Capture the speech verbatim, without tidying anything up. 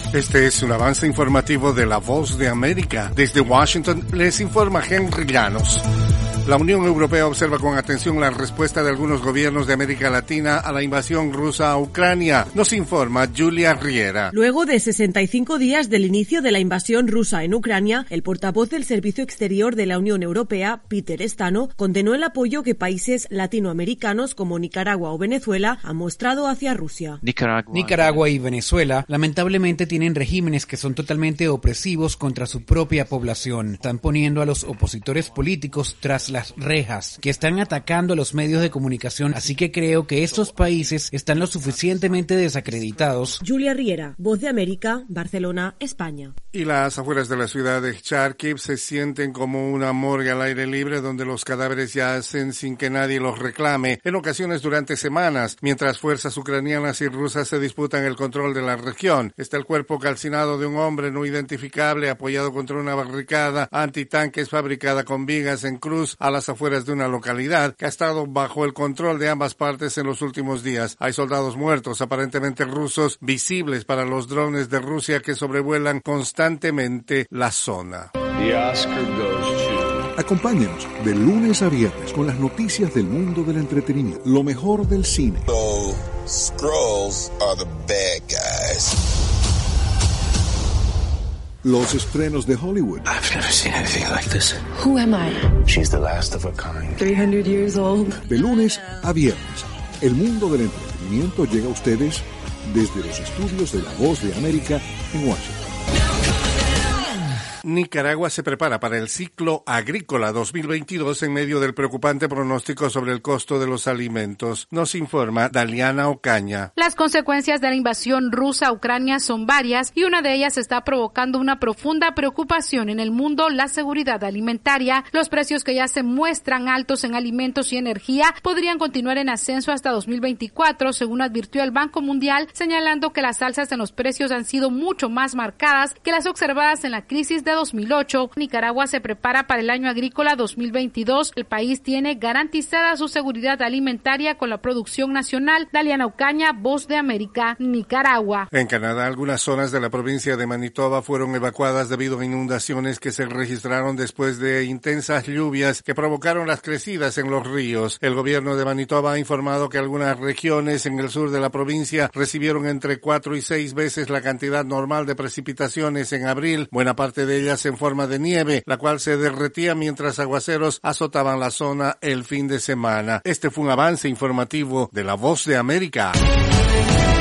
Este es un avance informativo de La Voz de América. Desde Washington les informa Henry Llanos. La Unión Europea observa con atención la respuesta de algunos gobiernos de América Latina a la invasión rusa a Ucrania. Nos informa Julia Riera. Luego de sesenta y cinco días del inicio de la invasión rusa en Ucrania, el portavoz del Servicio Exterior de la Unión Europea, Peter Stano, condenó el apoyo que países latinoamericanos como Nicaragua o Venezuela han mostrado hacia Rusia. Nicaragua. Nicaragua y Venezuela lamentablemente tienen regímenes que son totalmente opresivos contra su propia población. Están poniendo a los opositores políticos tras la las rejas, que están atacando a los medios de comunicación, así que creo que estos países están lo suficientemente desacreditados. Julia Riera, Voz de América, Barcelona, España. Y las afueras de la ciudad de Kharkiv se sienten como una morgue al aire libre donde los cadáveres yacen sin que nadie los reclame, en ocasiones durante semanas, mientras fuerzas ucranianas y rusas se disputan el control de la región. Está el cuerpo calcinado de un hombre no identificable apoyado contra una barricada antitanques fabricada con vigas en cruz a las afueras de una localidad que ha estado bajo el control de ambas partes en los últimos días. Hay soldados muertos, aparentemente rusos, visibles para los drones de Rusia que sobrevuelan constantemente la zona. Acompáñanos de lunes a viernes con las noticias del mundo del entretenimiento, lo mejor del cine. So, Skrulls are the bad guys. Los estrenos de Hollywood. I've never seen anything like this. Who am I? She's the last of a kind. three hundred years old. De lunes a viernes, el mundo del entretenimiento llega a ustedes desde los estudios de La Voz de América en Washington. Nicaragua se prepara para el ciclo agrícola dos mil veintidós en medio del preocupante pronóstico sobre el costo de los alimentos. Nos informa Daliana Ocaña. Las consecuencias de la invasión rusa a Ucrania son varias y una de ellas está provocando una profunda preocupación en el mundo, la seguridad alimentaria. Los precios que ya se muestran altos en alimentos y energía podrían continuar en ascenso hasta dos mil veinticuatro, según advirtió el Banco Mundial, señalando que las alzas en los precios han sido mucho más marcadas que las observadas en la crisis de dos mil ocho. Nicaragua se prepara para el año agrícola dos mil veintidós. El país tiene garantizada su seguridad alimentaria con la producción nacional. Daliana Ocaña, Voz de América, Nicaragua. En Canadá, algunas zonas de la provincia de Manitoba fueron evacuadas debido a inundaciones que se registraron después de intensas lluvias que provocaron las crecidas en los ríos. El gobierno de Manitoba ha informado que algunas regiones en el sur de la provincia recibieron entre cuatro y seis veces la cantidad normal de precipitaciones en abril. Buena parte de ellas en forma de nieve, la cual se derretía mientras aguaceros azotaban la zona el fin de semana. Este fue un avance informativo de La Voz de América.